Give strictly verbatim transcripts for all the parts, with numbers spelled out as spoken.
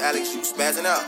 Alex, you spazzing out.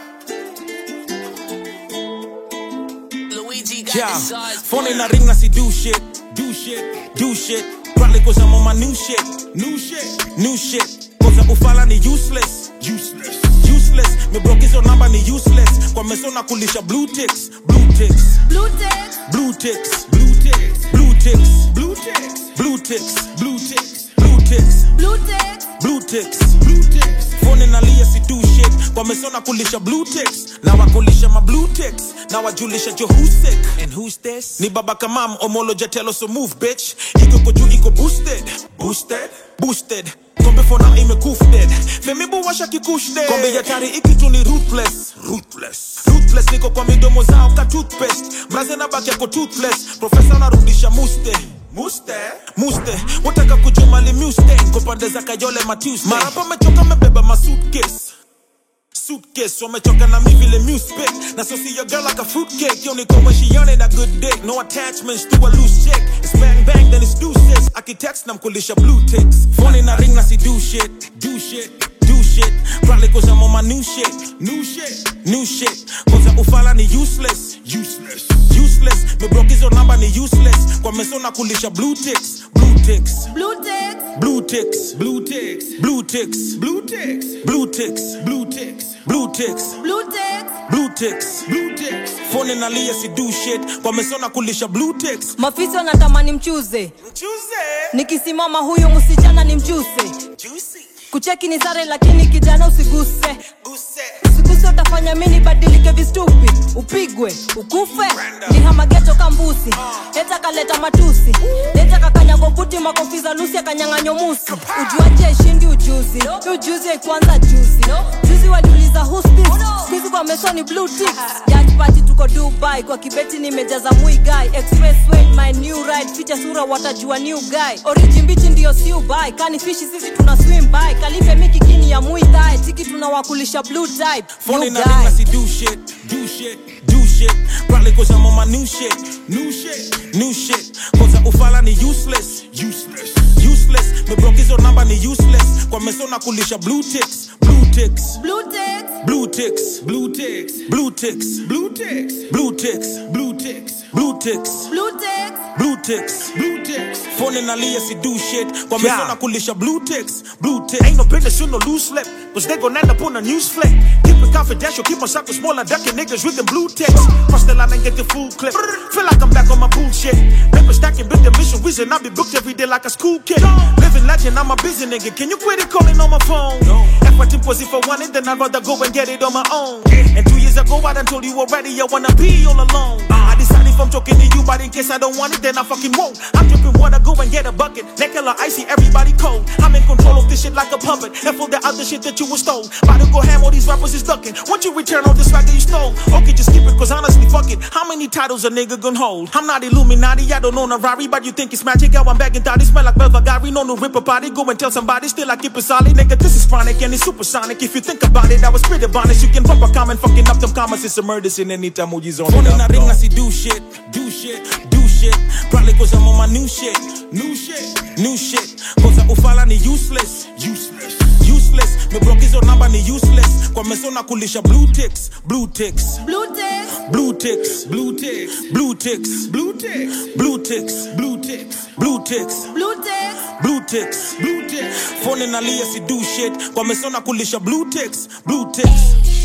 Luigi got yeah. the sauce. Phone in the ring, I see do shit, do shit, do shit. Probably cause I'm on my new shit, new shit, new shit. Cause I'm ufala ni useless, useless, useless. Me broke hizo namba ni useless. Kwa meso na kulisha blue ticks, blue ticks, blue ticks, blue ticks, blue ticks, blue ticks, blue ticks, blue ticks, blue ticks, blue ticks, blue ticks, blue ticks, blue ticks. Phone in alia si do shit. Kwa meso na kulisha blue ticks. Now I kulisha my blue ticks. Now I julisha jo who's sick. And who's this? Ni baba kamam omolo jatelo so move bitch. Iko koju iko boosted. Boosted? Boosted. Kombe for now ime koofted. Femibu washa kikushde. Kombe yatari ikitu ni ruthless. Ruthless. Ruthless niko kwa midomo zao ka toothpaste. Mraze na baki yako toothless. Professor narudisha muste. Muste? Muste. Wataka kujuma li Mustang. Kopande za kayole ma Tuesday. Marapa mechoka mebeba ma suitcase. Suitcase, so me choka na mi vile music. Now so see your girl like a fruitcake. You only come when she on it, a good dick. No attachments to a loose chick. It's bang bang, then it's deuces. I can text nam kulisha blue ticks. Phone in a ring, I see do shit, do shit, do shit. Probably cause I'm on my new shit, new shit, new shit. Cause I'm ufala ni useless, useless, useless. Me broke hizo namba ni useless. Kwa meso na kulisha blue ticks, blue ticks, blue ticks, blue ticks, blue ticks, blue ticks, blue ticks, blue ticks, blue ticks. Blue ticks, blue ticks, blue ticks, blue ticks. Phone in alia si do shit. Kwa mesona kulisha blue ticks. Mafisi wanatamani mchuze. Mchuze? Nikisimama huyu msichana ni mchuse. Juicy. Kucheki ni sare lakini kijana usiguse. Guse. Usiguse utafanya mini badilike vistupi. Upigwe, ukufe. Ni hamageto kambusi. Leta kaleta matusi. Leta kakanyago buti makofiza lusi ya kanyanganyo musi. Ujuaje shindi ujuzi. Ujuzi ya kwanza juzi. Juzi waliuliza who's this? Squeezy kwa meso ni blue ticks. Yacht party tuko Dubai. Kwa kibeti nimejaza mui guy. Expressway my new ride. Ficha sura watajua new guy. Origin bichi ndiyo siu buy. Kani fishi sisi tuna swim by. Kalife miki kini ya mui thai. Tiki tunawakulisha blue type. Phone in a ring, I see do shit, do shit, do shit. Probably cause I'm on my new shit, new shit, new shit. Cause I'm ufala ni useless, useless, useless. Me broke hizo namba ni useless. Kwa meso na kulisha blue ticks, blue ticks, blue ticks, blue ticks, blue ticks, blue ticks, blue ticks, blue ticks, blue ticks, blue ticks, blue ticks, blue ticks, blue ticks. Phone in alia si do shit. Kwa meso na kulisha blue ticks, blue ticks. Ain't no business you no loose slip. Cause they gon' end up on a news flick. Keep it confidential, keep my circle small and ducking niggas with them blue ticks. Cross the line and get the full clip. Feel like I'm back on my bullshit. Paper stacking, build the mission vision. I be booked every day like a school kid. Living legend, I'm a busy nigga. Can you quit it calling on my phone? If I think was if I want it, then I'd rather go and get it on my own. And two years ago, I done told you already I wanna be all alone. I decided if I'm talking to you, but in case I don't want it, then I fucking won't. I'm dripping water, go and get a bucket. Neck hella icy, everybody cold. I'm in control of this shit like a puppet. And for the other shit that you was stole. About to go ham, all these rappers is ducking. Once you return all this swag that you stole. Okay, just skip it, cause honestly, fuck it. How many titles a nigga gon' hold? I'm not Illuminati, I don't own a Rari, but you think it's magic. How I'm back and thought it smell like Belvagari. No, no rip body. Go and tell somebody, still I keep it solid. Nigga, this is chronic and it's supersonic. If you think about it, I was pretty honest. You can drop a comment, fucking up them comments. It's a murder scene anytime Moji's on. Phone in a ring, I see do shit, do shit, do shit. Probably cause I'm on my new shit, new shit, new shit. Cause I'm ufala ni useless, useless, useless. Me broke hizo namba ni useless. Kwa meso na kulisha blue ticks, blue ticks, blue ticks, blue ticks, blue ticks, blue ticks, blue ticks, blue ticks, blue ticks, blue ticks, blue ticks, blue ticks, blue ticks. Phone in alia si do shit. Kwa meso na kulisha blue ticks, blue ticks.